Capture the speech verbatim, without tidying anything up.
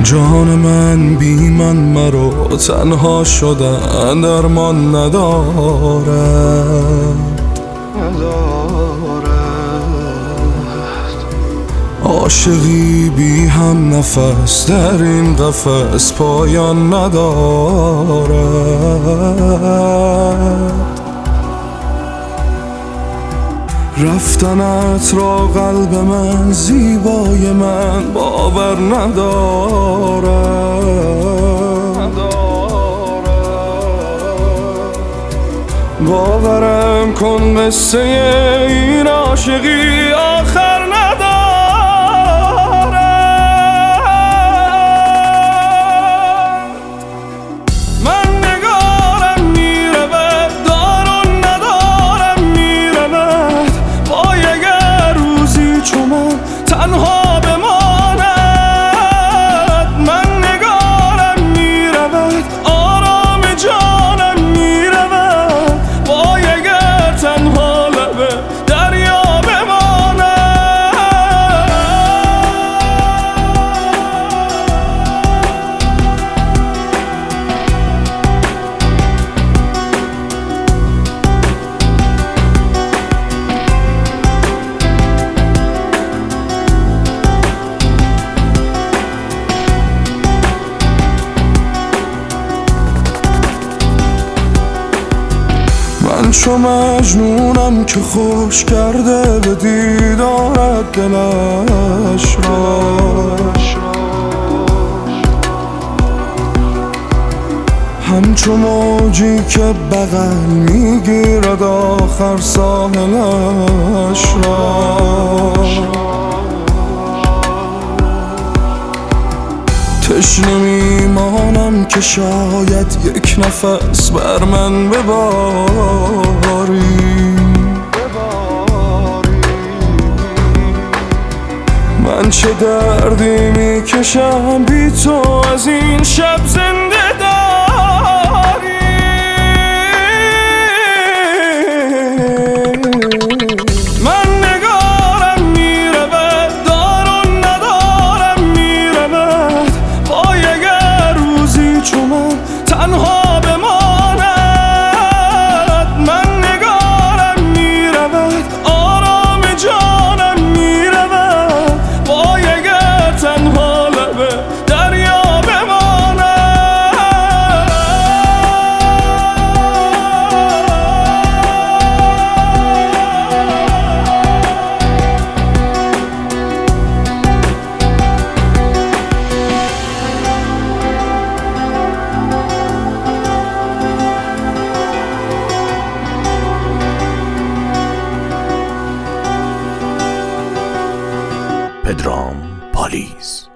جان من بی من مرا تنها شدن درمان ندارد عاشقی بی هم نفس در این قفس پایان ندارد رفتنت را قلب من زیبای من باور ندارد باورم کن قصه این عاشقی آخر ندارد من نگارم میرود دارون ندارم میرود وای اگر روزی چو من تنها بماند من نگارم میرود آرام جانم میرود وای اگر تنها لب دریا بماند من چو مجنونم که خوش کرده به دیدارت دلش را همچو موجی که بغل میگیرد آخر ساحلش را تشنه میمانم که شاید یک نفس بر من بباری من چه دردی میکشم بی تو از این شب زنده داری من نگارم میرود دارون ندارم میرود وای اگر روزی چو من تنها بماند من نگارم میرود آرام جانم میرود وای اگر تنها لب دریا بماند پدرام پالیز.